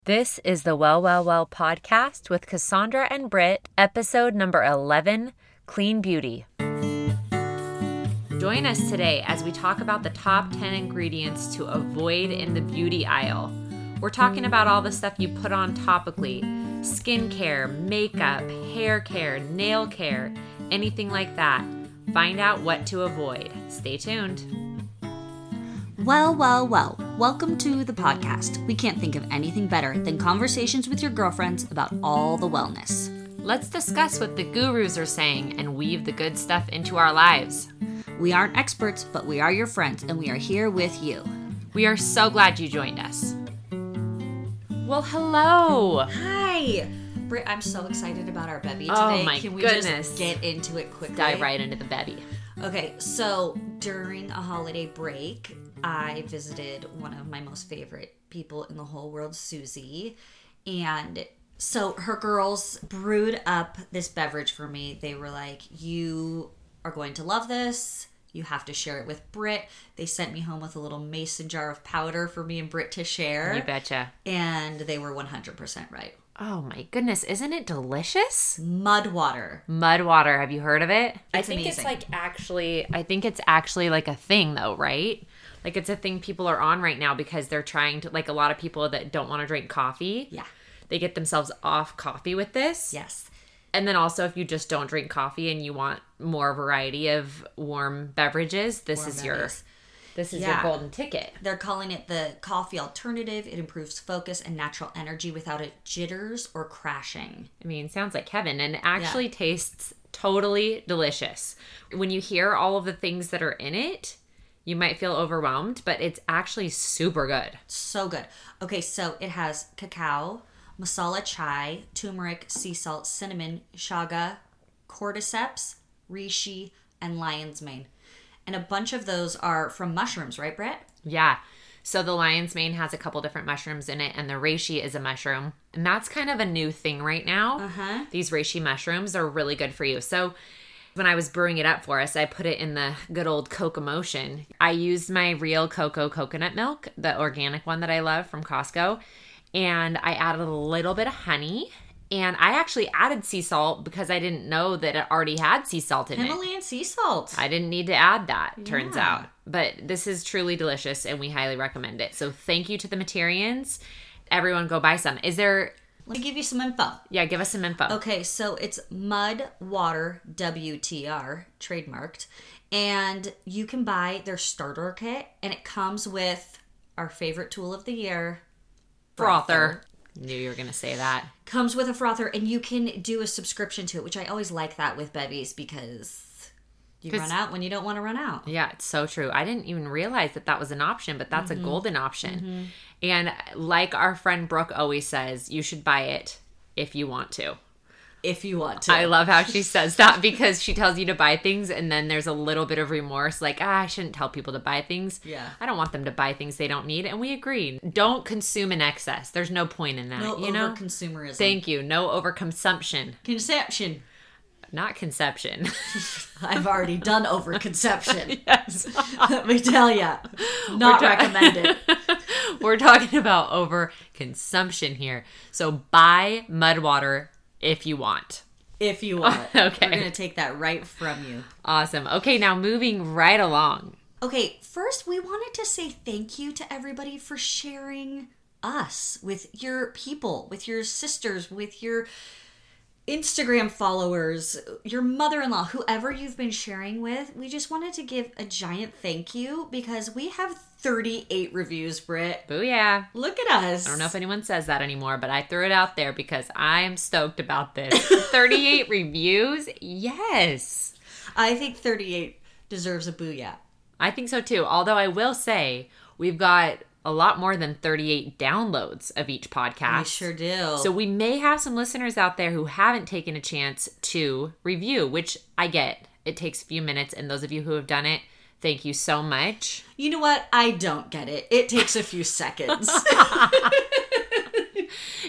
This is the Well, Well, Well podcast with Cassandra and Britt, episode number 11, Clean Beauty. Join us today as we talk about the top 10 ingredients to avoid in the beauty aisle. We're talking about all the stuff you put on topically, skincare, makeup, hair care, nail care, anything like that. Find out what to avoid. Stay tuned. Well, well, well, welcome to the podcast. We can't think of anything better than conversations with your girlfriends about all the wellness. Let's discuss what the gurus are saying and weave the good stuff into our lives. We aren't experts, but we are your friends, and we are here with you. We are so glad you joined us. Well, hello. Hi. Britt, I'm so excited about our bevy today. Oh my Can we goodness. just get into it quickly? Dive right into the bevy. Okay, so during a holiday break, I visited one of my most favorite people in the whole world, Susie. And so her girls brewed up this beverage for me. They were like, you are going to love this. You have to share it with Britt. They sent me home with a little mason jar of powder for me and Britt to share. You betcha. And they were 100% right. Oh my goodness, isn't it delicious? Mud water. Mud water, have you heard of it? It's I think amazing. it's actually like a thing though, right? Like it's a thing people are on right now because they're trying to, like a lot of people that don't want to drink coffee. Yeah. They get themselves off coffee with this. Yes. And then also if you just don't drink coffee and you want more variety of warm beverages, this is your golden ticket. They're calling it the coffee alternative. It improves focus and natural energy without it jitters or crashing. I mean, sounds like heaven and it actually tastes totally delicious. When you hear all of the things that are in it, you might feel overwhelmed, but it's actually super good. So good. Okay, so it has cacao, masala chai, turmeric, sea salt, cinnamon, chaga, cordyceps, reishi, and lion's mane. And a bunch of those are from mushrooms, right, Brett? Yeah. So the lion's mane has a couple different mushrooms in it, and the reishi is a mushroom. And that's kind of a new thing right now. Uh-huh. These reishi mushrooms are really good for you. So when I was brewing it up for us, I put it in the good old Coca-Motion. I used my real coconut milk, the organic one that I love from Costco, and I added a little bit of honey. And I actually added sea salt because I didn't know that it already had sea salt in it. Himalayan sea salt. I didn't need to add that, turns Yeah. out. But this is truly delicious, and we highly recommend it. So thank you to the Materians. Everyone go buy some. Let me give you some info. Yeah, give us some info. Okay, so it's Mud Water WTR, trademarked. And you can buy their starter kit, and it comes with our favorite tool of the year, Frother. Knew you were going to say that. Comes with a frother, and you can do a subscription to it, which I always like that with bevies because you run out when you don't want to run out. Yeah, it's so true. I didn't even realize that was an option, but that's a golden option. And like our friend Brooke always says, you should buy it if you want to. If you want to. I love how she says that because she tells you to buy things and then there's a little bit of remorse like, I shouldn't tell people to buy things. Yeah. I don't want them to buy things they don't need. And we agree. Don't consume in excess. There's no point in that. No over-consumerism. overconsumerism. Thank you. No overconsumption. Conception. Not conception. I've already done overconception. Yes. Let me tell ya. Not recommended. We're talking about overconsumption here. So buy mud water if you want. If you want. Okay. We're going to take that right from you. Awesome. Okay, now moving right along. Okay, first we wanted to say thank you to everybody for sharing us with your people, with your sisters, with your Instagram followers, your mother-in-law, whoever you've been sharing with. We just wanted to give a giant thank you because we have 38 reviews, Britt. Booyah. Look at us. I don't know if anyone says that anymore, but I threw it out there because I am stoked about this. 38 reviews? Yes. I think 38 deserves a booyah. I think so too. Although I will say we've got a lot more than 38 downloads of each podcast. We sure do. So we may have some listeners out there who haven't taken a chance to review, which I get. It takes a few minutes, and those of you who have done it, thank you so much. You know what? I don't get it. It takes a few seconds.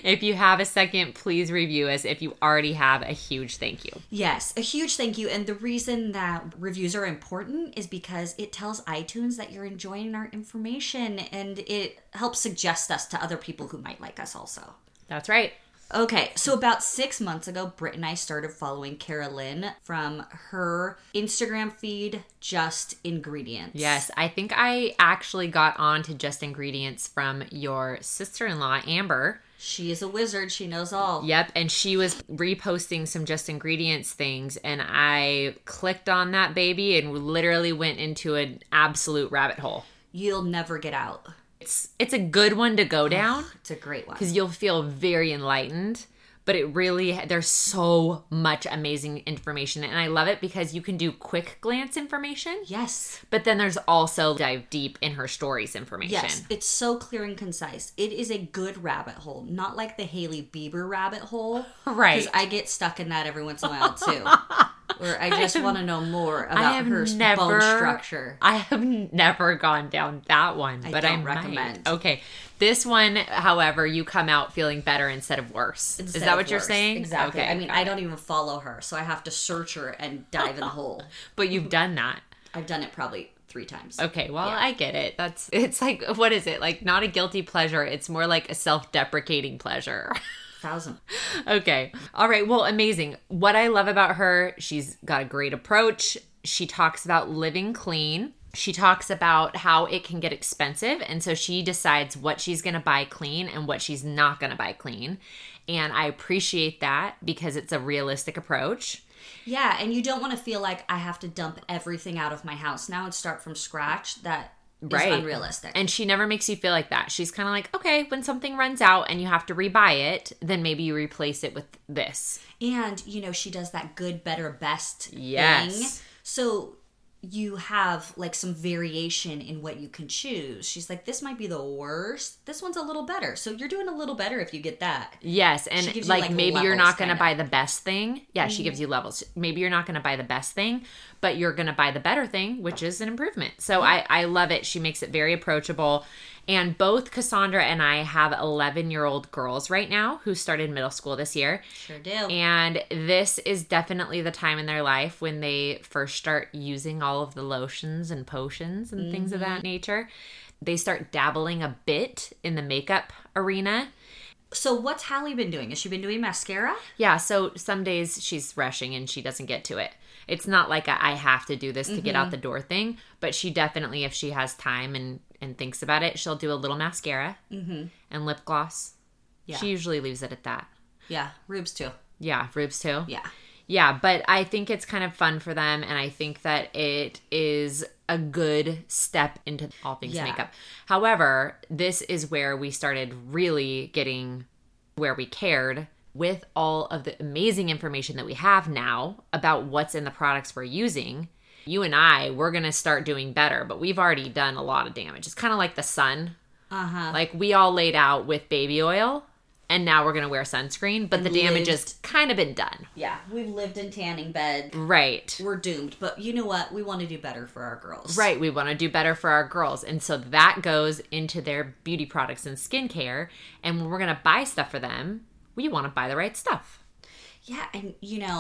If you have a second, please review us. If you already have, a huge thank you. Yes, a huge thank you. And the reason that reviews are important is because it tells iTunes that you're enjoying our information and it helps suggest us to other people who might like us also. That's right. Okay, so about 6 months ago, Britt and I started following Carolyn from her Instagram feed, Just Ingredients. Yes, I think I actually got on to Just Ingredients from your sister-in-law, Amber. She is a wizard. She knows all. Yep, and she was reposting some Just Ingredients things, and I clicked on that baby and literally went into an absolute rabbit hole. You'll never get out. It's a good one to go down. It's a great one. Because you'll feel very enlightened. But it really, there's so much amazing information. And I love it because you can do quick glance information. Yes. But then there's also dive deep in her stories information. Yes, it's so clear and concise. It is a good rabbit hole. Not like the Hailey Bieber rabbit hole. Right. Because I get stuck in that every once in a while too. Where I just want to know more about her bone structure. I have never gone down that one, but I recommend. Okay. This one, however, you come out feeling better instead of worse. Is that what you're saying? Exactly. Okay. I mean, I don't even follow her, so I have to search her and dive in the hole. But you've done that. I've done it probably 3 times. Okay, well, yeah. I get it. It's like, what is it? Like, not a guilty pleasure. It's more like a self-deprecating pleasure. 1,000. Okay. All right. Well, amazing. What I love about her, she's got a great approach. She talks about living clean. She talks about how it can get expensive. And so she decides what she's going to buy clean and what she's not going to buy clean. And I appreciate that because it's a realistic approach. Yeah. And you don't want to feel like I have to dump everything out of my house now and start from scratch. That is unrealistic. And she never makes you feel like that. She's kind of like, okay, when something runs out and you have to rebuy it, then maybe you replace it with this. And, she does that good, better, best yes. thing. So you have like some variation in what you can choose. She's like, this might be the worst. This one's a little better. So you're doing a little better if you get that. Yes. And like maybe you're not going to buy the best thing. Yeah, she gives you levels. Maybe you're not going to buy the best thing, but you're going to buy the better thing, which is an improvement. So I love it. She makes it very approachable. And both Cassandra and I have 11-year-old girls right now who started middle school this year. Sure do. And this is definitely the time in their life when they first start using all of the lotions and potions and things of that nature. They start dabbling a bit in the makeup arena. So what's Hallie been doing? Has she been doing mascara? Yeah, so some days she's rushing and she doesn't get to it. It's not like I have to do this to get out the door thing, but she definitely, if she has time and thinks about it, she'll do a little mascara and lip gloss. Yeah. She usually leaves it at that. Yeah, Rubes too. Yeah, Rubes too. Yeah. Yeah, but I think it's kind of fun for them, and I think that it is a good step into all things makeup. However, this is where we started really getting where we cared with all of the amazing information that we have now about what's in the products we're using. You and we're going to start doing better, but we've already done a lot of damage. It's kind of like the sun. Like we all laid out with baby oil, and now we're going to wear sunscreen, but the damage has kind of been done. Yeah, we've lived in tanning bed. Right. We're doomed, but you know what? We want to do better for our girls. Right, we want to do better for our girls. And so that goes into their beauty products and skincare, and when we're going to buy stuff for them, we want to buy the right stuff. Yeah, and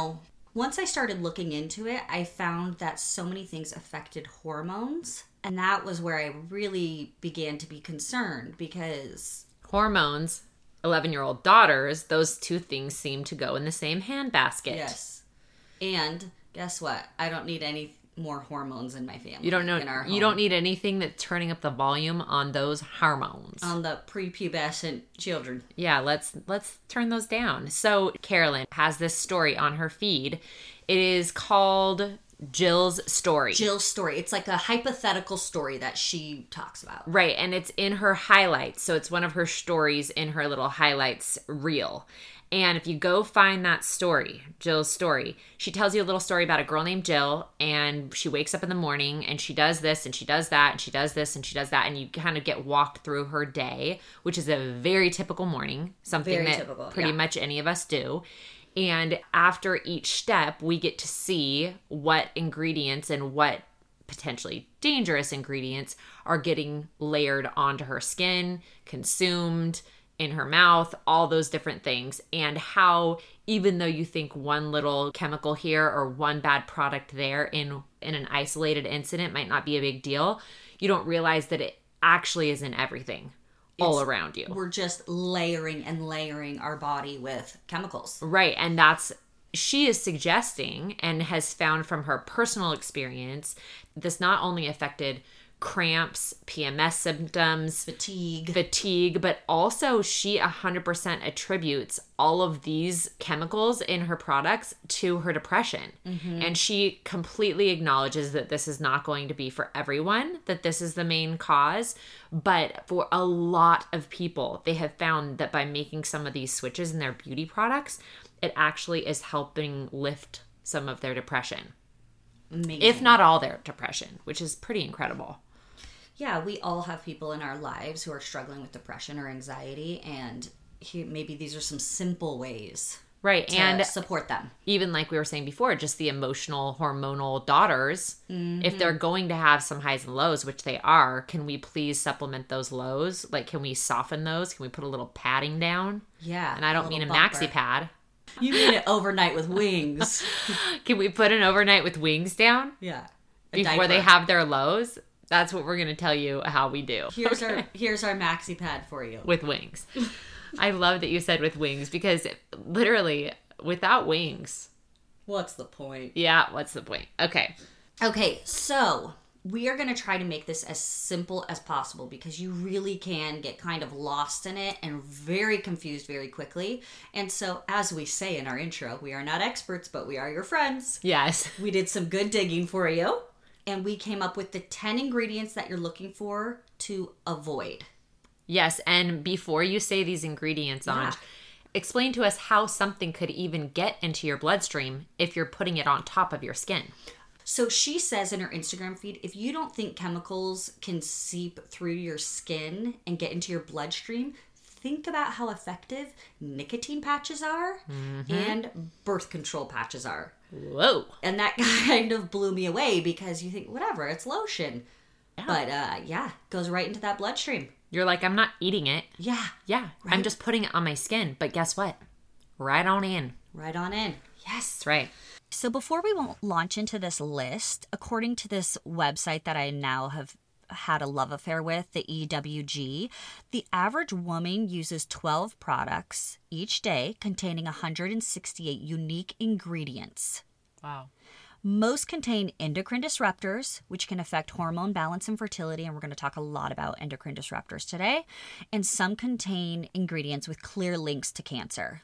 once I started looking into it, I found that so many things affected hormones. And that was where I really began to be concerned because hormones, 11-year-old daughters, those two things seem to go in the same handbasket. Yes. And guess what? I don't need any more hormones in my family. You don't know. In our home. You don't need anything that's turning up the volume on those hormones. On the prepubescent children. Yeah, let's turn those down. So Carolyn has this story on her feed. It is called Jill's Story. Jill's Story. It's like a hypothetical story that she talks about. Right, and it's in her highlights. So it's one of her stories in her little highlights reel. And if you go find that story, Jill's Story, she tells you a little story about a girl named Jill, and she wakes up in the morning and she does this and she does that and she does this and she does that, and you kind of get walked through her day, which is a very typical morning, something very that typical, pretty much any of us do. And after each step, we get to see what ingredients and what potentially dangerous ingredients are getting layered onto her skin, consumed, in her mouth, all those different things, and how even though you think one little chemical here or one bad product there in an isolated incident might not be a big deal, you don't realize that it actually is in everything all around you. We're just layering and layering our body with chemicals. Right. And she is suggesting and has found from her personal experience, this not only affected cramps, PMS symptoms, fatigue, but also she 100% attributes all of these chemicals in her products to her depression. And she completely acknowledges that this is not going to be for everyone, that this is the main cause. But for a lot of people, they have found that by making some of these switches in their beauty products, it actually is helping lift some of their depression. Amazing. If not all their depression, which is pretty incredible. Yeah, we all have people in our lives who are struggling with depression or anxiety, and maybe these are some simple ways to support them. Even like we were saying before, just the emotional, hormonal daughters, if they're going to have some highs and lows, which they are, can we please supplement those lows? Like, can we soften those? Can we put a little padding down? Yeah. And I don't mean a maxi pad. You mean it overnight with wings. Can we put an overnight with wings down? Yeah. Before they have their lows? That's what we're going to tell you how we do. Here's our maxi pad for you. With wings. I love that you said with wings, because literally without wings. What's the point? Yeah, what's the point? Okay, so we are going to try to make this as simple as possible, because you really can get kind of lost in it and very confused very quickly. And so, as we say in our intro, we are not experts, but we are your friends. Yes. We did some good digging for you. And we came up with the 10 ingredients that you're looking for to avoid. Yes, and before you say these ingredients on, explain to us how something could even get into your bloodstream if you're putting it on top of your skin. So she says in her Instagram feed, if you don't think chemicals can seep through your skin and get into your bloodstream, think about how effective nicotine patches are and birth control patches are. Whoa. And that kind of blew me away, because you think, whatever, it's lotion. Yeah. But goes right into that bloodstream. You're like, I'm not eating it. Yeah. Yeah. Right. I'm just putting it on my skin. But guess what? Right on in. Right on in. Yes. That's right. So before we launch into this list, according to this website that I now have had a love affair with, the EWG, the average woman uses 12 products each day containing 168 unique ingredients. Wow. Most contain endocrine disruptors, which can affect hormone balance and fertility, and we're going to talk a lot about endocrine disruptors today. And some contain ingredients with clear links to cancer.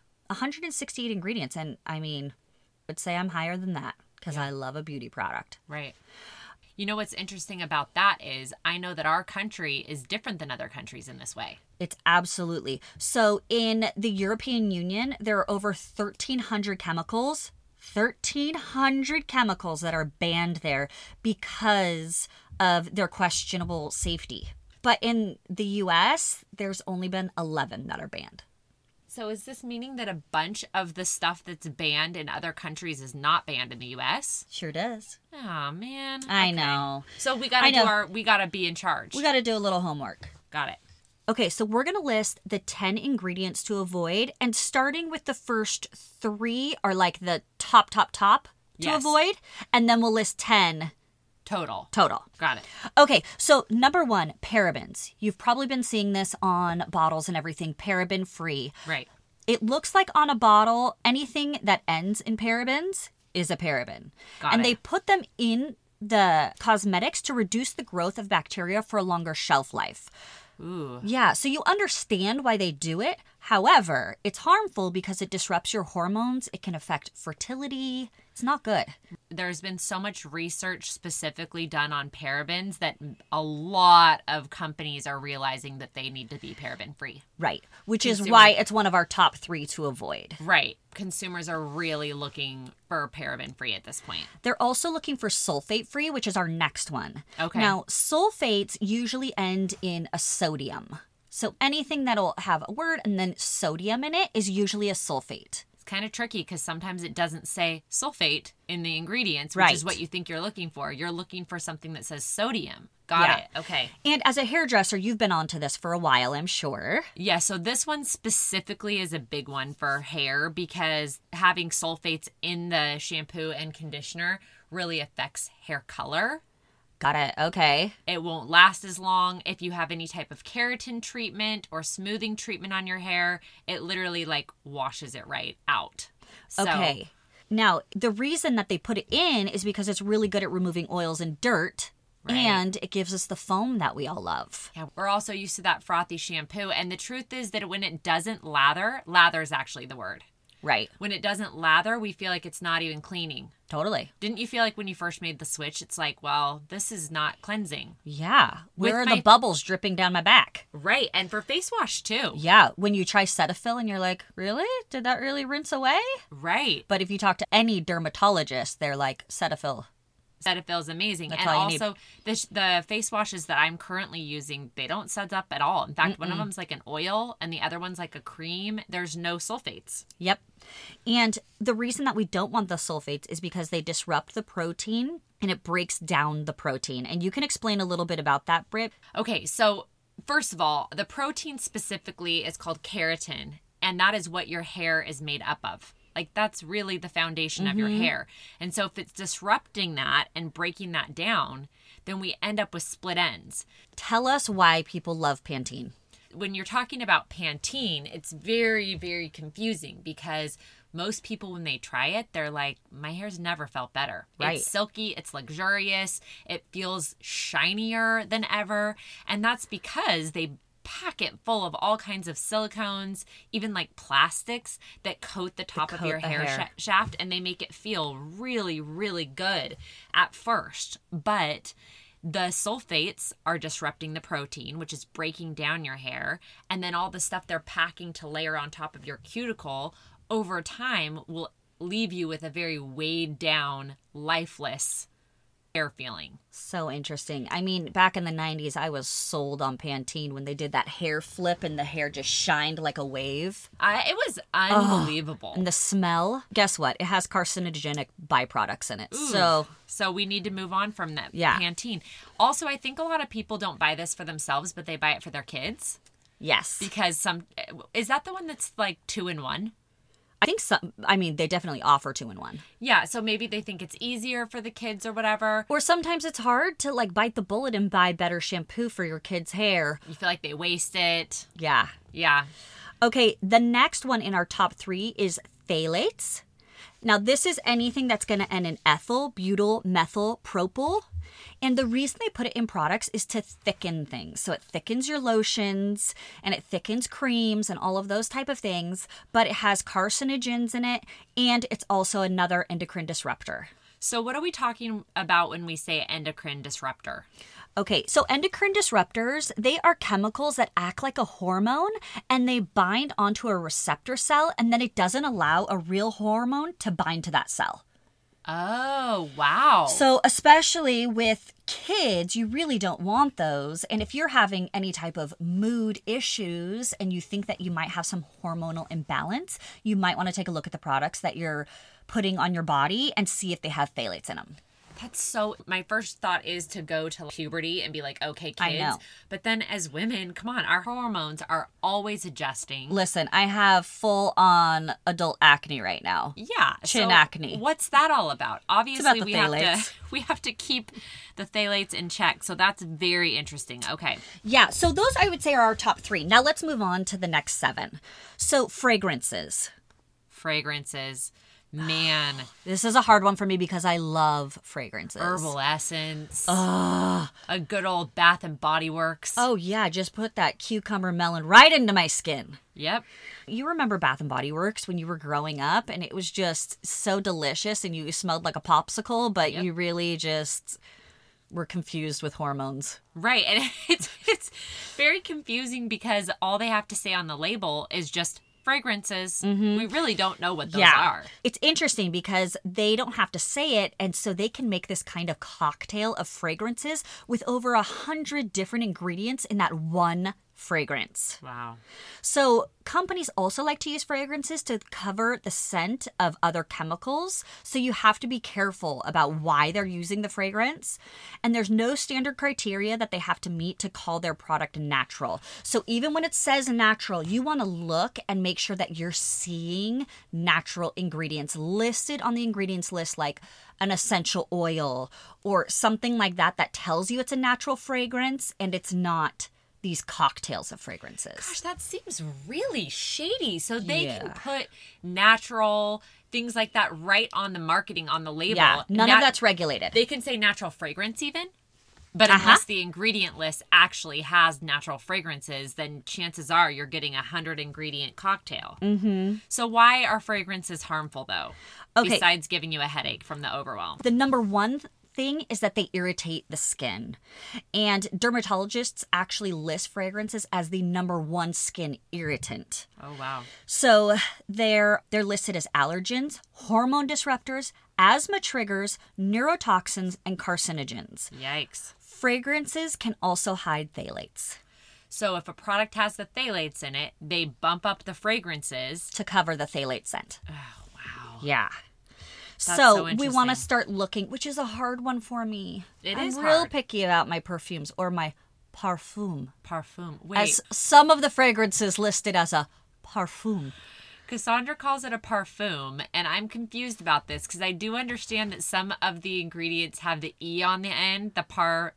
168 ingredients, and I mean, I would say I'm higher than that, because I love a beauty product. Right. You know what's interesting about that is I know that our country is different than other countries in this way. It's absolutely. So in the European Union, there are over 1,300 chemicals. 1,300 chemicals that are banned there because of their questionable safety. But in the US, there's only been 11 that are banned. So is this meaning that a bunch of the stuff that's banned in other countries is not banned in the US? Sure does. Oh, man. I know. So we gotta be in charge. We gotta do a little homework. Got it. Okay, so we're going to list the 10 ingredients to avoid, and starting with the first 3 are like the top to avoid, and then we'll list 10 total. Got it. Okay, so number 1, parabens. You've probably been seeing this on bottles and everything, paraben free. Right. It looks like on a bottle, anything that ends in parabens is a paraben. And they put them in the cosmetics to reduce the growth of bacteria for a longer shelf life. Ooh. Yeah, so you understand why they do it. However, it's harmful because it disrupts your hormones. It can affect fertility. It's not good. There's been so much research specifically done on parabens that a lot of companies are realizing that they need to be paraben free. Right, which is why it's one of our top 3 to avoid. Right. Consumers are really looking for paraben free at this point. They're also looking for sulfate free, which is our next one. Okay. Now, sulfates usually end in a sodium. So anything that'll have a word and then sodium in it is usually a sulfate. kind of tricky because sometimes it doesn't say sulfate in the ingredients, which is what you think you're looking for. You're looking for something that says sodium. Got it. Okay. And as a hairdresser, you've been onto this for a while, I'm sure. Yeah, so this one specifically is a big one for hair because having sulfates in the shampoo and conditioner really affects hair color. Got it. Okay. It won't last as long. If you have any type of keratin treatment or smoothing treatment on your hair, it literally like washes it right out. Okay. Now, the reason that they put it in is because it's really good at removing oils and dirt. Right. And it gives us the foam that we all love. Yeah, we're also used to that frothy shampoo. And the truth is that when it doesn't lather is actually the word. Right. When it doesn't lather, we feel like it's not even cleaning. Totally. Didn't you feel like when you first made the switch, it's like, well, this is not cleansing? Yeah. Where are the bubbles dripping down my back? Right. And for face wash, too. Yeah. When you try Cetaphil and you're like, really? Did that really rinse away? Right. But if you talk to any dermatologist, they're like, Cetaphil. Cetaphil is amazing. That's and all you also, the face washes that I'm currently using, they don't suds up at all. In fact, one of them's like an oil and the other one's like a cream. There's no sulfates. Yep. And the reason that we don't want the sulfates is because they disrupt the protein and it breaks down the protein. And you can explain a little bit about that, Britt. Okay, so first of all, the protein specifically is called keratin, and that is what your hair is made up of. Like, that's really the foundation of your hair. And so if it's disrupting that and breaking that down, then we end up with split ends. Tell us why people love Pantene. When you're talking about Pantene, it's very, very confusing because most people, when they try it, they're like, my hair's never felt better. Right. It's silky, it's luxurious, it feels shinier than ever. And that's because they pack it full of all kinds of silicones, even like plastics that coat the top of your hair shaft, and they make it feel really, really good at first. But the sulfates are disrupting the protein, which is breaking down your hair, and then all the stuff they're packing to layer on top of your cuticle over time will leave you with a very weighed down, lifeless hair feeling. So interesting. I mean, back in the 90s, I was sold on Pantene when they did that hair flip and the hair just shined like a wave. It was unbelievable. And the smell, guess what? It has carcinogenic byproducts in it. Ooh. So we need to move on from that Pantene. Also, I think a lot of people don't buy this for themselves, but they buy it for their kids. Yes. Because is that the one that's like 2-in-1? I think some, I mean, they definitely offer 2-in-1. Yeah, so maybe they think it's easier for the kids or whatever. Or sometimes it's hard to like bite the bullet and buy better shampoo for your kids' hair. You feel like they waste it. Yeah. Yeah. Okay, the next one in our top 3 is phthalates. Now, this is anything that's going to end in ethyl, butyl, methyl, propyl. And the reason they put it in products is to thicken things. So it thickens your lotions and it thickens creams and all of those type of things. But it has carcinogens in it, and it's also another endocrine disruptor. So what are we talking about when we say endocrine disruptor? Okay, so endocrine disruptors, they are chemicals that act like a hormone and they bind onto a receptor cell, and then it doesn't allow a real hormone to bind to that cell. Oh, wow. So especially with kids, you really don't want those. And if you're having any type of mood issues and you think that you might have some hormonal imbalance, you might want to take a look at the products that you're putting on your body and see if they have phthalates in them. That's so, my first thought is to go to puberty and be like, okay, kids. I know. But then as women, come on, our hormones are always adjusting. Listen, I have full on adult acne right now. Yeah. Chin acne. What's that all about? Obviously, about the we have to keep the phthalates in check. So that's very interesting. Okay. Yeah. So those I would say are our top 3. Now let's move on to the next 7. So fragrances. Man. This is a hard one for me because I love fragrances. Herbal essence. A good old Bath and Body Works. Oh, yeah. Just put that cucumber melon right into my skin. Yep. You remember Bath and Body Works when you were growing up and it was just so delicious and you smelled like a popsicle, but you really just were confused with hormones. Right. And it's very confusing because all they have to say on the label is just fragrances. We really don't know what those are. It's interesting because they don't have to say it, and so they can make this kind of cocktail of fragrances with over 100 different ingredients in that one fragrance. Wow. So companies also like to use fragrances to cover the scent of other chemicals. So you have to be careful about why they're using the fragrance. And there's no standard criteria that they have to meet to call their product natural. So even when it says natural, you want to look and make sure that you're seeing natural ingredients listed on the ingredients list, like an essential oil or something like that that tells you it's a natural fragrance and it's not these cocktails of fragrances. Gosh, that seems really shady. So they Yeah. can put natural things like that right on the marketing, on the label. Yeah, none of that's regulated. They can say natural fragrance even. But unless the ingredient list actually has natural fragrances, then chances are you're getting a 100-ingredient cocktail. Mm-hmm. So why are fragrances harmful, though? Okay. Besides giving you a headache from the overwhelm. The number one thing is that they irritate the skin. And dermatologists actually list fragrances as the number one skin irritant. Oh, wow. So they're listed as allergens, hormone disruptors, asthma triggers, neurotoxins, and carcinogens. Yikes. Fragrances can also hide phthalates So if a product has the phthalates in it, they bump up the fragrances. to cover the phthalate scent. Oh, wow. Yeah. so So we want interesting. to start looking, which is a hard one for me. It I'm is real hard. picky about my perfumes or my parfum. Parfum. Wait, As some of the fragrances listed as a parfum. Cassandra calls it a parfum, and I'm confused about this because I do understand that some of the ingredients have the E on the end, the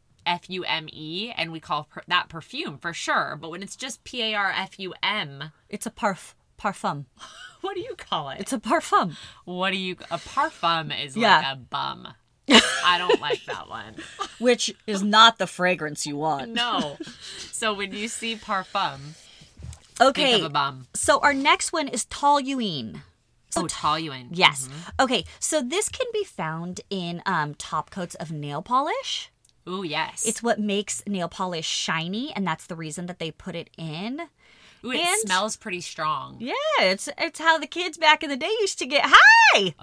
F-U-M-E, and we call that perfume for sure. But when it's just P-A-R-F-U-M, It's a parfum. what do you call it? It's a parfum. What do you... A parfum is like Yeah. a bum. I don't like that one. Which is not the fragrance you want. No. So when you see parfum, Okay. think of a bum. So our next one is toluene. Oh, toluene. Yes. Okay. So this can be found in top coats of nail polish. Ooh, yes. It's what makes nail polish shiny, and that's the reason that they put it in. Ooh, it and- smells pretty strong. Yeah, it's how the kids back in the day used to get high.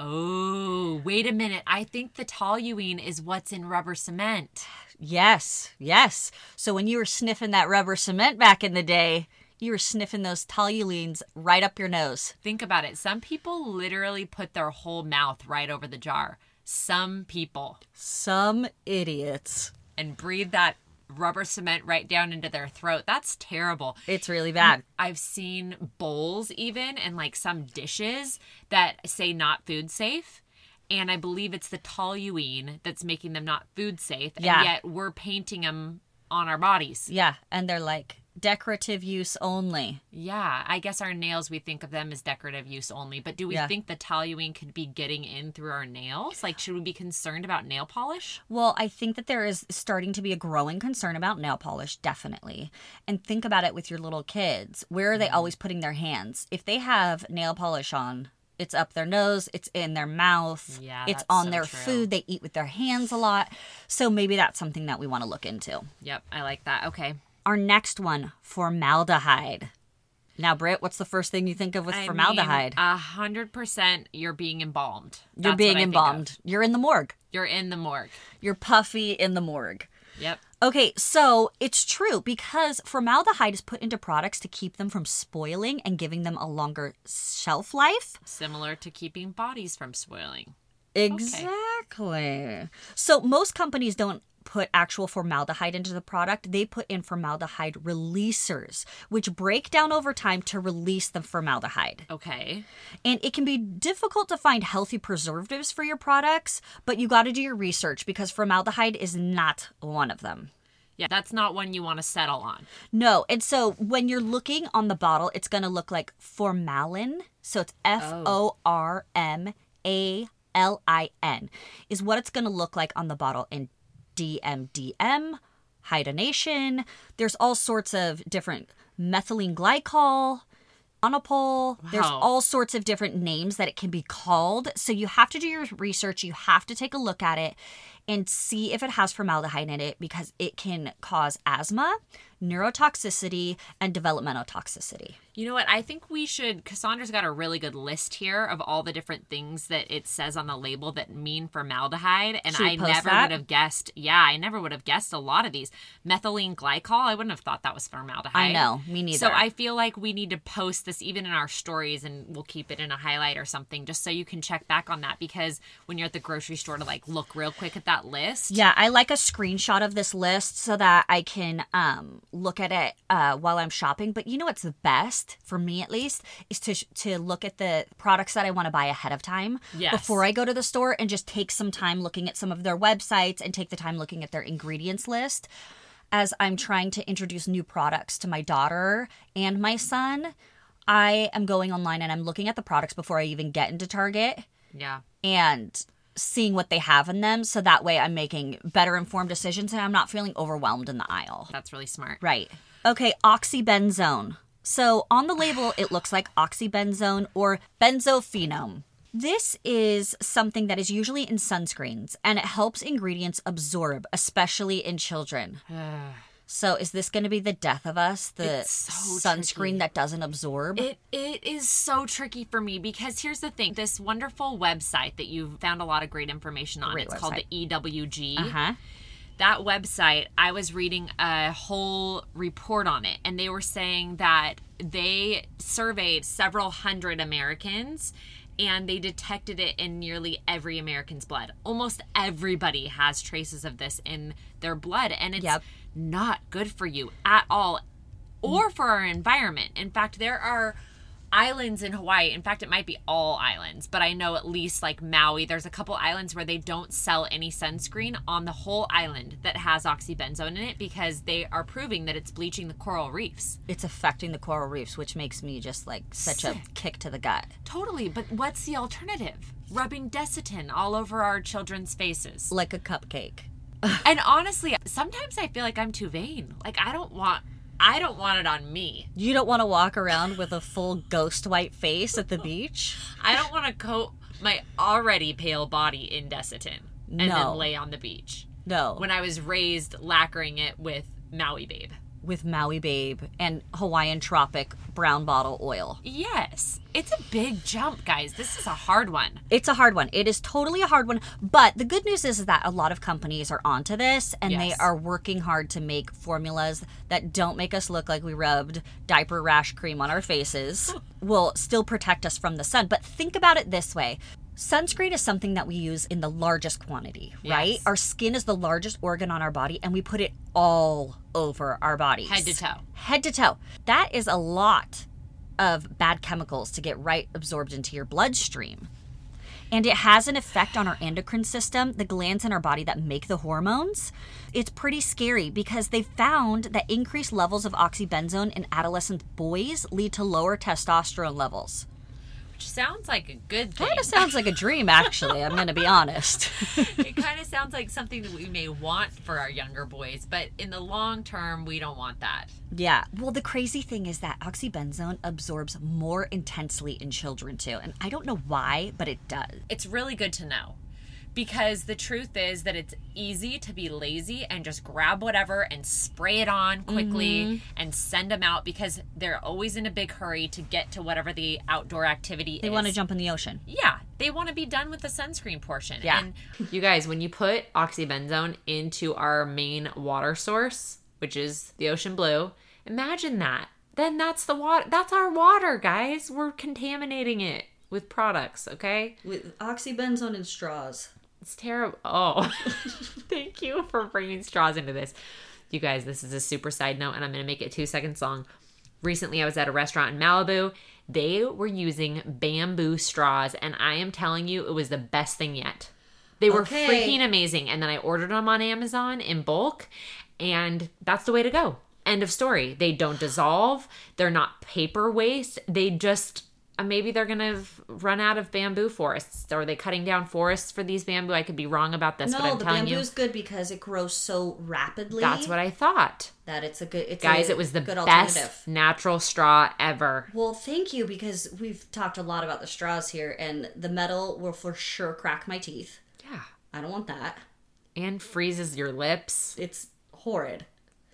Oh, wait a minute. I think the toluene is what's in rubber cement. Yes, yes. So when you were sniffing that rubber cement back in the day, you were sniffing those toluenes right up your nose. Think about it. Some people literally put their whole mouth right over the jar. Some people. Some idiots. And breathe that rubber cement right down into their throat. That's terrible. It's really bad. I've seen bowls even and like some dishes that say not food safe. And I believe it's the toluene that's making them not food safe. And Yeah. yet we're painting them on our bodies. Yeah, and they're like decorative use only. Yeah, I guess our nails, we think of them as decorative use only. But do we Yeah. think the toluene could be getting in through our nails? Like, should we be concerned about nail polish? Well, I think that there is starting to be a growing concern about nail polish, definitely. And think about it with your little kids. Where are they always putting their hands? If they have nail polish on, it's up their nose, it's in their mouth, Yeah, it's that's on so their true. food, they eat with their hands a lot. So maybe that's something that we want to look into. Yep, I like that. Okay. Our next one, formaldehyde. Now, Britt, what's the first thing you think of with formaldehyde? 100% you're being embalmed. You're That's being what I think embalmed. of. You're in the morgue. You're in the morgue. You're puffy in the morgue. Yep. Okay, so it's true because formaldehyde is put into products to keep them from spoiling and giving them a longer shelf life. Similar to keeping bodies from spoiling. Exactly. So most companies don't put actual formaldehyde into the product. They put in formaldehyde releasers, which break down over time to release the formaldehyde. Okay. And it can be difficult to find healthy preservatives for your products, but you got to do your research because formaldehyde is not one of them. Yeah, that's not one you want to settle on. No. And so when you're looking on the bottle, it's going to look like formalin. So it's Formalin is what it's going to look like on the bottle. And DMDM, hydronation. There's all sorts of different methylene glycol, monopole. There's Wow. all sorts of different names that it can be called. So you have to do your research. You have to take a look at it and see if it has formaldehyde in it because it can cause asthma, neurotoxicity, and developmental toxicity. You know what? I think we should. Cassandra's got a really good list here of all the different things that it says on the label that mean formaldehyde. And I never would have guessed. Yeah, I never would have guessed a lot of these. Methylene glycol, I wouldn't have thought that was formaldehyde. I know, me neither. So I feel like we need to post this even in our stories, and we'll keep it in a highlight or something just so you can check back on that, because when you're at the grocery store to like look real quick at that list. Yeah, I like a screenshot of this list so that I can look at it while I'm shopping. But you know what's the best? For me at least, is to look at the products that I want to buy ahead of time before I go to the store, and just take some time looking at some of their websites and take the time looking at their ingredients list as I'm trying to introduce new products to my daughter and my son. I am going online and I'm looking at the products before I even get into Target. Yeah. And seeing what they have in them, so that way I'm making better informed decisions and I'm not feeling overwhelmed in the aisle. That's really smart. Right. Okay, oxybenzone. So on the label, it looks like oxybenzone or benzophenone. This is something that is usually in sunscreens, and it helps ingredients absorb, especially in children. So is this going to be the death of us? The sunscreen tricky. That doesn't absorb? It is so tricky for me, because here's the thing. This wonderful website that you've found a lot of great information on, it's called the EWG. Uh-huh. That website, I was reading a whole report on it, and they were saying that they surveyed several hundred Americans, and they detected it in nearly every American's blood. Almost everybody has traces of this in their blood, and it's not good for you at all, or for our environment. In fact, there are islands in Hawaii. In fact, it might be all islands, but I know at least like Maui, there's a couple islands where they don't sell any sunscreen on the whole island that has oxybenzone in it, because they are proving that it's bleaching the coral reefs. It's affecting the coral reefs, which makes me just like such a kick to the gut. Totally, but what's the alternative? Rubbing Desitin all over our children's faces. Like a cupcake. And honestly, sometimes I feel like I'm too vain. Like I don't want it on me. You don't want to walk around with a full ghost white face at the beach? I don't want to coat my already pale body in Desitin and then lay on the beach. No. When I was raised lacquering it with Maui Babe. With Maui Babe and Hawaiian Tropic brown bottle oil. Yes. It's a big jump, guys. This is a hard one. It's a hard one. It is totally a hard one. But the good news is that a lot of companies are onto this, and they are working hard to make formulas that don't make us look like we rubbed diaper rash cream on our faces, will still protect us from the sun. But think about it this way. Sunscreen is something that we use in the largest quantity, right? Yes. Our skin is the largest organ on our body, and we put it all over our bodies. Head to toe. Head to toe. That is a lot of bad chemicals to get right absorbed into your bloodstream. And it has an effect on our endocrine system, the glands in our body that make the hormones. It's pretty scary, because they found that increased levels of oxybenzone in adolescent boys lead to lower testosterone levels. Which sounds like a good thing. Kind of sounds like a dream, actually. I'm going to be honest. It kind of sounds like something that we may want for our younger boys, but in the long term, we don't want that. Yeah. Well, the crazy thing is that oxybenzone absorbs more intensely in children, too. And I don't know why, but it does. It's really good to know. Because the truth is that it's easy to be lazy and just grab whatever and spray it on quickly and send them out, because they're always in a big hurry to get to whatever the outdoor activity is. They want to jump in the ocean. Yeah. They want to be done with the sunscreen portion. Yeah. And you guys, when you put oxybenzone into our main water source, which is the ocean blue, imagine that. Then that's the water. That's our water, guys. We're contaminating it with products, okay? With oxybenzone and straws. It's terrible. Oh, thank you for bringing straws into this. You guys, this is a super side note, and I'm going to make it 2 seconds long. Recently, I was at a restaurant in Malibu. They were using bamboo straws, and I am telling you, it was the best thing yet. They were freaking amazing. And then I ordered them on Amazon in bulk, and that's the way to go. End of story. They don't dissolve. They're not paper waste. They just... maybe they're going to run out of bamboo forests. Are they cutting down forests for these bamboo? I could be wrong about this, but I'm telling you. No, the bamboo's good because it grows so rapidly. That's what I thought. That it's a good... Guys, it was the best natural straw ever. Well, thank you, because we've talked a lot about the straws here, and the metal will for sure crack my teeth. Yeah. I don't want that. And freezes your lips. It's horrid.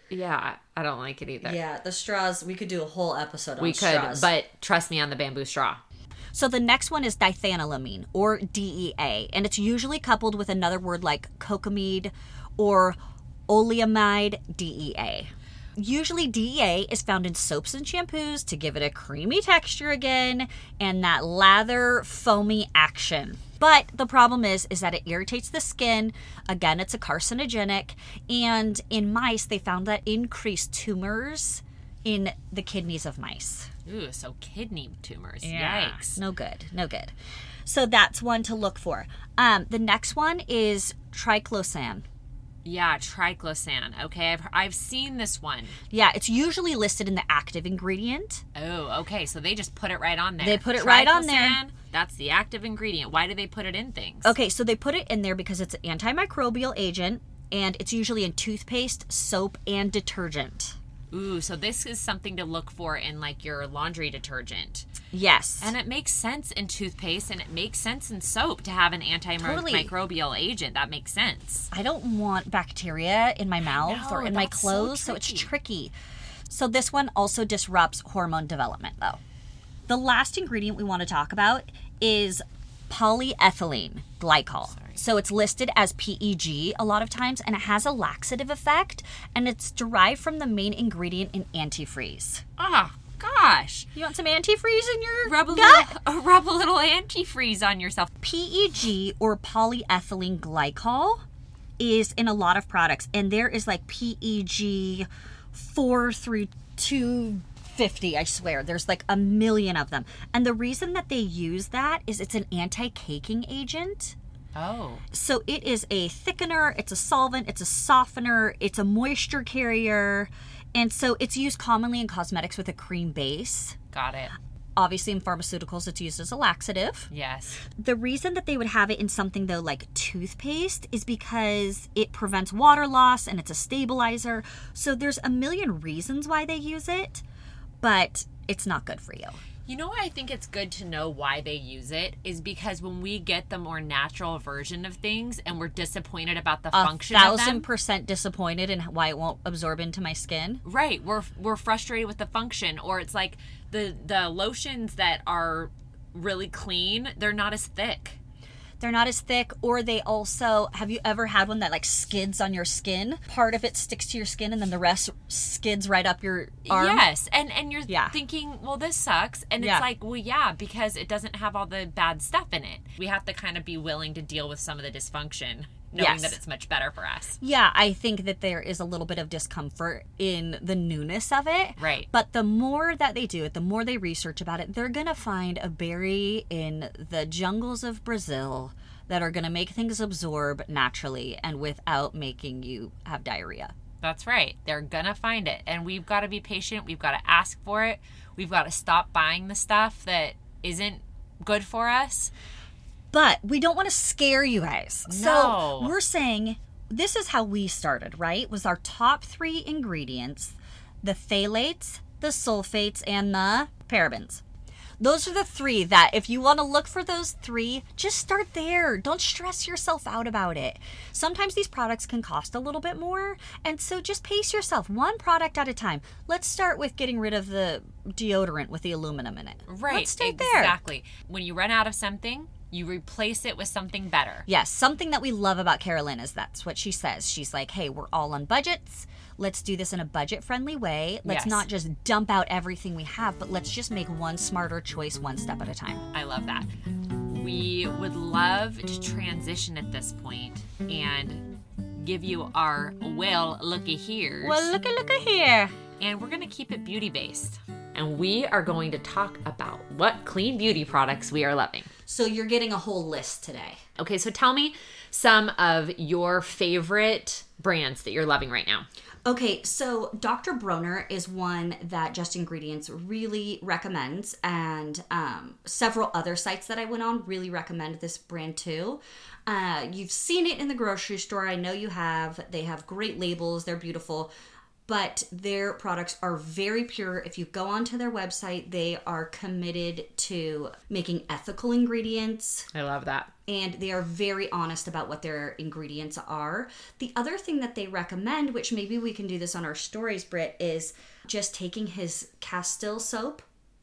Yeah, I don't like it either. Yeah, the straws, we could do a whole episode on We could, straws. but trust me on the bamboo straw. So the next one is diphenyllamine, or DEA, and it's usually coupled with another word like cocamide or oleamide DEA. Usually DEA is found in soaps and shampoos to give it a creamy texture again and that lather foamy action. But the problem is that it irritates the skin. Again, it's a carcinogenic. And in mice, they found that increased tumors in the kidneys of mice. Ooh, so kidney tumors. Yikes. No good. No good. So that's one to look for. The next one is triclosan. Yeah, triclosan. Okay, I've seen this one. Yeah, it's usually listed in the active ingredient. Oh, okay. So they just put it right on there. They put it right on there. Triclosan, that's the active ingredient. Why do they put it in things? Okay, so they put it in there because it's an antimicrobial agent, and it's usually in toothpaste, soap, and detergent. Ooh, so this is something to look for in like your laundry detergent. Yes. And it makes sense in toothpaste and it makes sense in soap to have an antimicrobial agent. That makes sense. I don't want bacteria in my mouth or in my clothes, so it's tricky. So this one also disrupts hormone development, though. The last ingredient we want to talk about is polyethylene glycol. So it's listed as PEG a lot of times, and it has a laxative effect, and it's derived from the main ingredient in antifreeze. Ah, gosh. You want some antifreeze in your Rub a gut? little antifreeze on yourself. PEG, or polyethylene glycol, is in a lot of products, and there is like PEG 4 through 250, I swear. There's like a million of them. And the reason that they use that is it's an anti-caking agent. Oh. So it is a thickener, it's a solvent, it's a softener, it's a moisture carrier. And so it's used commonly in cosmetics with a cream base. Got it. Obviously in pharmaceuticals, it's used as a laxative. Yes. The reason that they would have it in something, though, like toothpaste is because it prevents water loss and it's a stabilizer. So there's a million reasons why they use it, but it's not good for you. You know why I think it's good to know why they use it is because when we get the more natural version of things and we're disappointed about the function of them. 1,000% disappointed in why it won't absorb into my skin. Right. We're frustrated with the function, or it's like the lotions that are really clean, they're not as thick. They're not as thick, or they also, have you ever had one that like skids on your skin? Part of it sticks to your skin and then the rest skids right up your arm? Yes, and you're thinking, well, this sucks. And it's like, well, yeah, because it doesn't have all the bad stuff in it. We have to kind of be willing to deal with some of the dysfunction, knowing that it's much better for us. Yeah, I think that there is a little bit of discomfort in the newness of it. Right. But the more that they do it, the more they research about it, they're going to find a berry in the jungles of Brazil that are going to make things absorb naturally and without making you have diarrhea. That's right. They're going to find it. And we've got to be patient. We've got to ask for it. We've got to stop buying the stuff that isn't good for us. But we don't want to scare you guys. No. So we're saying this is how we started, right? Was our top 3 ingredients, the phthalates, the sulfates, and the parabens. Those are the 3 that if you want to look for those 3, just start there. Don't stress yourself out about it. Sometimes these products can cost a little bit more, and so just pace yourself one product at a time. Let's start with getting rid of the deodorant with the aluminum in it. Right. Let's start there. Exactly. When you run out of something, you replace it with something better. Yes, something that we love about Carolyn is that's what she says. She's like, hey, we're all on budgets. Let's do this in a budget-friendly way. Let's not just dump out everything we have, but let's just make one smarter choice one step at a time. I love that. We would love to transition at this point and give you our well looky here. Well, looky here. And we're going to keep it beauty-based. And we are going to talk about what clean beauty products we are loving. So you're getting a whole list today. Okay, so tell me some of your favorite brands that you're loving right now. Okay, so Dr. Bronner is one that Just Ingredients really recommends, and several other sites that I went on really recommend this brand too. You've seen it in the grocery store. I know you have. They have great labels. They're beautiful. but their products are very pure. If you go onto their website, they are committed to making ethical ingredients. I love that. And they are very honest about what their ingredients are. The other thing that they recommend, which maybe we can do this on our stories, Britt, is just taking his Castile soap.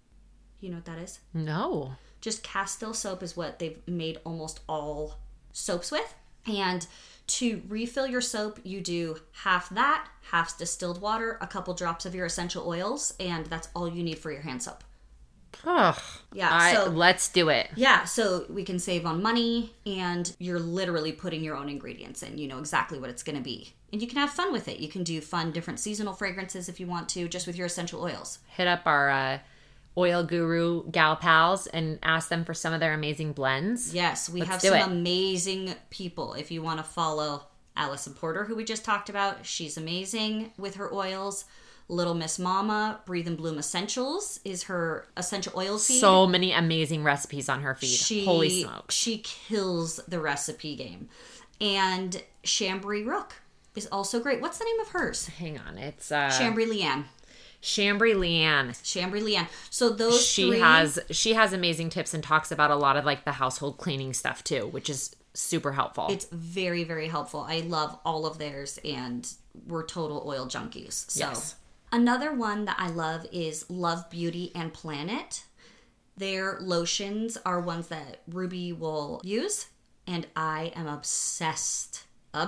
You know what that is? No. Just Castile soap is what they've made almost all soaps with. And to refill your soap, you do half that, half distilled water, a couple drops of your essential oils, and that's all you need for your hand soap. Ugh. Yeah, so let's do it. Yeah, so we can save on money, and you're literally putting your own ingredients in. You know exactly what it's going to be. And you can have fun with it. You can do fun, different seasonal fragrances if you want to, just with your essential oils. Hit up our oil guru gal pals and ask them for some of their amazing blends. Yes, we have some amazing people. If you want to follow Allison Porter, who we just talked about, she's amazing with her oils. Little Miss Mama, Breathe and Bloom Essentials is her essential oil feed. So many amazing recipes on her feed. Holy smokes. She kills the recipe game. And Chambry Rook is also great. What's the name of hers? Hang on. It's Chambry Leanne. Chambry Leanne. So those she has amazing tips and talks about a lot of like the household cleaning stuff too, which is super helpful. It's very, very helpful. I love all of theirs, and we're total oil junkies. So yes. Another one that I love is Love Beauty and Planet. Their lotions are ones that Ruby will use, and I am obsessed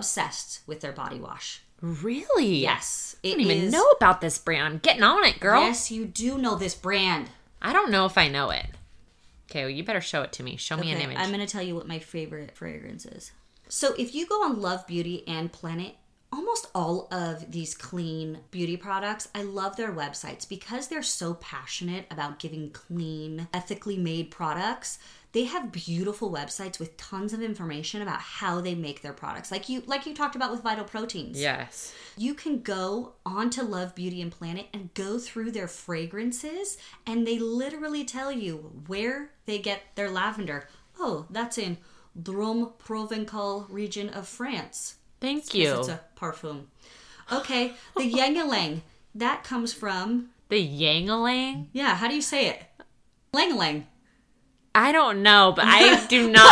with their body wash. Really? Yes. I don't even know about this brand. I'm getting on it, girl. Yes, you do know this brand. I don't know if I know it. Okay, well, you better show it to me. Show me an image. I'm going to tell you what my favorite fragrance is. So if you go on Love Beauty and Planet, almost all of these clean beauty products, I love their websites because they're so passionate about giving clean, ethically made products. They have beautiful websites with tons of information about how they make their products. Like you talked about with Vital Proteins. Yes. You can go onto Love Beauty and Planet and go through their fragrances, and they literally tell you where they get their lavender. Oh, that's in Drôme Provençal region of France. Thank you. It's a parfum. Okay, the Ylang-ylang. That comes from... The Ylang-ylang? Yeah, how do you say it? Lang-ylang. I don't know, but I do not...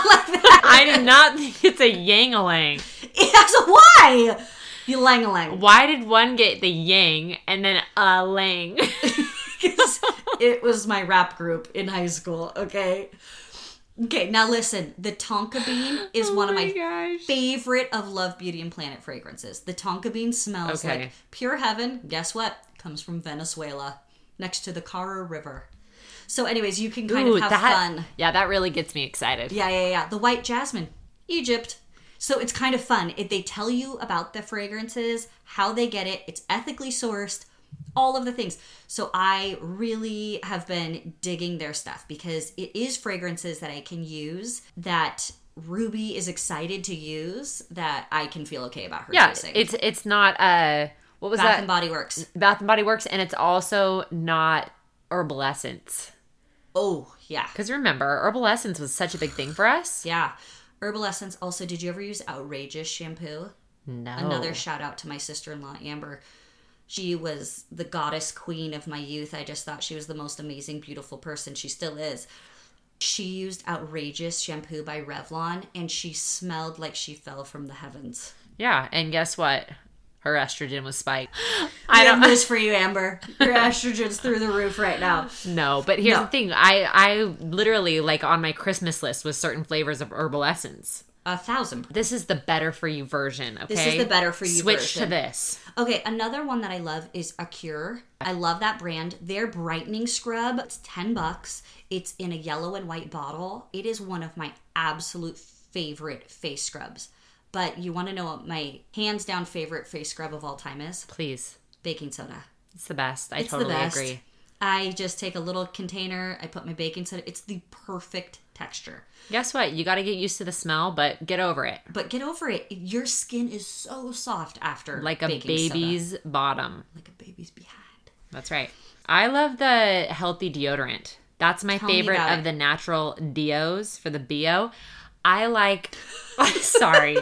I do not think it's a Yang-a-lang. It has a Y! Ylang-ylang. Why did one get the yang and then a lang? Because it was my rap group in high school, okay? Okay, now listen. The Tonka Bean is one of my favorite of Love Beauty and Planet fragrances. The Tonka Bean smells like pure heaven. Guess what? Comes from Venezuela, next to the Cara River. So anyways, you can kind of have fun. Yeah, that really gets me excited. Yeah. The White Jasmine, Egypt. So it's kind of fun. They tell you about the fragrances, how they get it. It's ethically sourced. All of the things. So I really have been digging their stuff because it is fragrances that I can use that Ruby is excited to use that I can feel okay about her using. Yeah, it's not what was Bath that? and Body Works. Bath and Body Works, and it's also not Herbal Essence. Oh, yeah. Because remember, Herbal Essence was such a big thing for us. Yeah. Herbal Essence. Also, did you ever use Outrageous shampoo? No. Another shout out to my sister-in-law, Amber. She was the goddess queen of my youth. I just thought she was the most amazing, beautiful person. She still is. She used Outrageous shampoo by Revlon, and she smelled like she fell from the heavens. Yeah, and guess what? Her estrogen was spiked. I don't news for you, Amber. Your estrogen's through the roof right now. No, but here's the thing. I literally, like, on my Christmas list was certain flavors of Herbal Essence. 1,000. This is the better for you version, okay? This is the better for you version. Switch to this. Okay, another one that I love is Acure. I love that brand. Their brightening scrub, it's $10. It's in a yellow and white bottle. It is one of my absolute favorite face scrubs. But you want to know what my hands down favorite face scrub of all time is? Please. Baking soda. It's the best. I totally agree. I just take a little container, I put my baking soda. It's the perfect texture. Guess what? You got to get used to the smell, but get over it. Your skin is so soft after like a baby's soda. Bottom. Like a baby's behind. That's right. I love the healthy deodorant. That's my favorite of the natural deos for the BO. I like, sorry.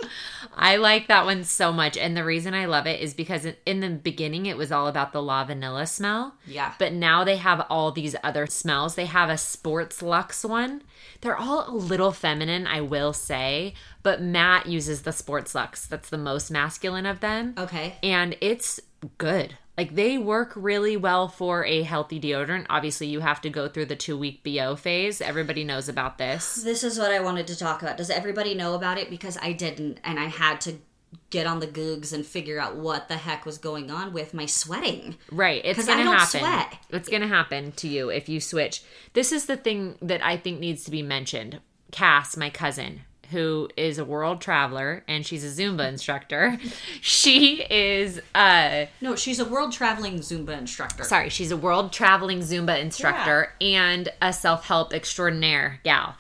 I like that one so much. And the reason I love it is because in the beginning, it was all about the La Vanilla smell. Yeah. But now they have all these other smells. They have a Sports Luxe one. They're all a little feminine, I will say. But Matt uses the Sports Luxe. That's the most masculine of them. Okay. And it's good. Like, they work really well for a healthy deodorant. Obviously, you have to go through the 2-week BO phase. Everybody knows about this. This is what I wanted to talk about. Does everybody know about it? Because I didn't, and I had to get on the Googs and figure out what the heck was going on with my sweating. Right. It's 'Cause going I to don't happen. sweat. It's going to happen to you if you switch. This is the thing that I think needs to be mentioned. Cass, my cousin, who is a world traveler and she's a Zumba instructor. She is No, she's a world traveling Zumba instructor. sorry, she's a world traveling Zumba instructor and a self-help extraordinaire gal.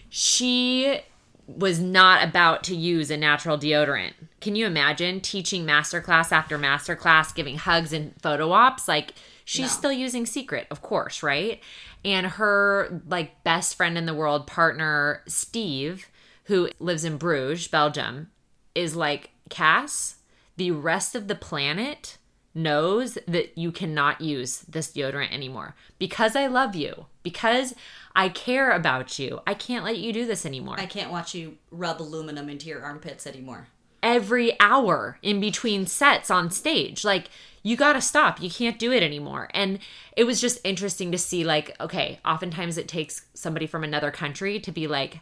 She was not about to use a natural deodorant. Can you imagine teaching masterclass after masterclass, giving hugs and photo ops? Like, she's still using Secret, of course, right? And her like best friend in the world, partner Steve, who lives in Bruges, Belgium, is like, Cass, the rest of the planet knows that you cannot use this deodorant anymore. Because I love you, because I care about you, I can't let you do this anymore. I can't watch you rub aluminum into your armpits anymore. Every hour in between sets on stage. Like, you gotta stop. You can't do it anymore. And it was just interesting to see, like, okay, oftentimes it takes somebody from another country to be like,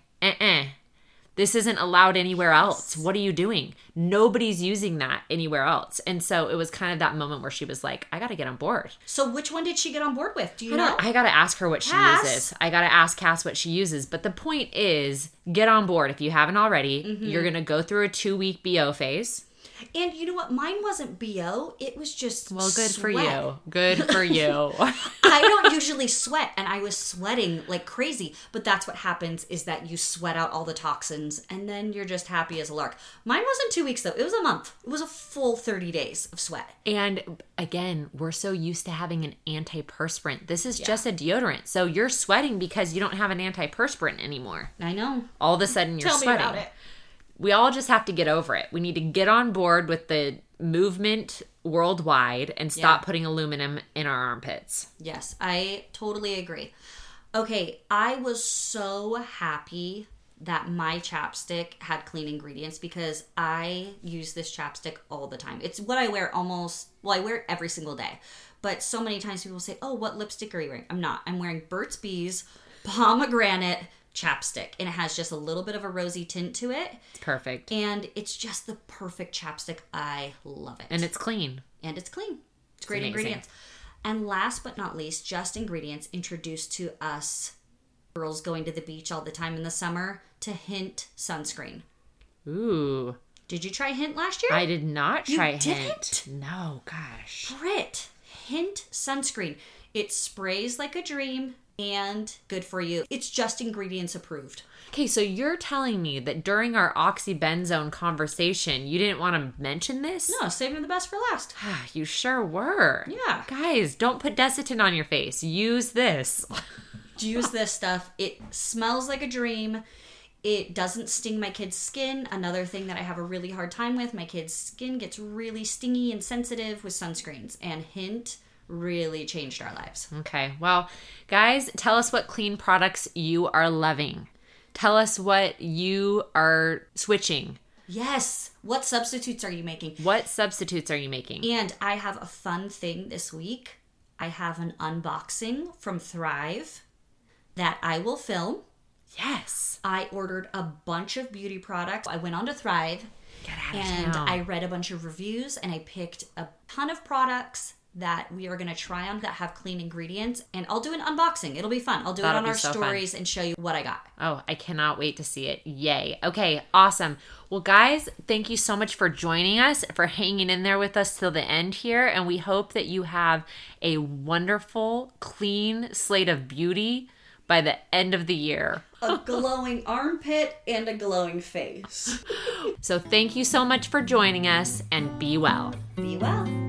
this isn't allowed anywhere else. What are you doing? Nobody's using that anywhere else. And so it was kind of that moment where she was like, I got to get on board. So which one did she get on board with? Do you know? I got to ask her what Cass? she uses. I got to ask Cass what she uses. But the point is, get on board. If you haven't already, you're going to go through a 2-week BO phase. And you know what? Mine wasn't BO. It was just Well, good for sweat. you. Good for you. I don't usually sweat, and I was sweating like crazy. But that's what happens, is that you sweat out all the toxins, and then you're just happy as a lark. Mine wasn't 2 weeks, though. It was a month. It was a full 30 days of sweat. And again, we're so used to having an antiperspirant. This is just a deodorant. So you're sweating because you don't have an antiperspirant anymore. I know. All of a sudden you're Tell sweating. me about it. We all just have to get over it. We need to get on board with the movement worldwide and stop putting aluminum in our armpits. Yes, I totally agree. Okay, I was so happy that my chapstick had clean ingredients because I use this chapstick all the time. It's what I wear I wear it every single day. But so many times people say, oh, what lipstick are you wearing? I'm not. I'm wearing Burt's Bees pomegranate chapstick, and it has just a little bit of a rosy tint to it. It's perfect. And it's just the perfect chapstick. I love it. And it's clean. And it's clean. It's great amazing. ingredients. And last but not least, Just Ingredients introduced to us girls going to the beach all the time in the summer to Hint sunscreen. Ooh. Did you try Hint last year? I did not try You Hint. didn't? No, gosh. Brit, Hint sunscreen. It sprays like a dream and good for you. It's Just Ingredients approved. Okay, so you're telling me that during our oxybenzone conversation, you didn't want to mention this? No, saving the best for last. You sure were. Yeah. Guys, don't put Desitin on your face. Use this. Use this stuff. It smells like a dream. It doesn't sting my kids' skin. Another thing that I have a really hard time with, my kids' skin gets really stingy and sensitive with sunscreens. And Hint really changed our lives. Okay, well, guys, tell us what clean products you are loving. Tell us what you are switching. Yes. What substitutes are you making? What substitutes are you making? And I have a fun thing this week. I have an unboxing from Thrive that I will film. Yes. I ordered a bunch of beauty products. I went on to Thrive Get out of and town. I read a bunch of reviews and I picked a ton of products that we are going to try on that have clean ingredients. And I'll do an unboxing. It'll be fun. I'll do That'll it on be our so stories and show you what I got. Oh, I cannot wait to see it. Yay. Okay, awesome. Well, guys, thank you so much for joining us, for hanging in there with us till the end here. And we hope that you have a wonderful, clean slate of beauty by the end of the year. A glowing armpit and a glowing face. So thank you so much for joining us, and be well. Be well.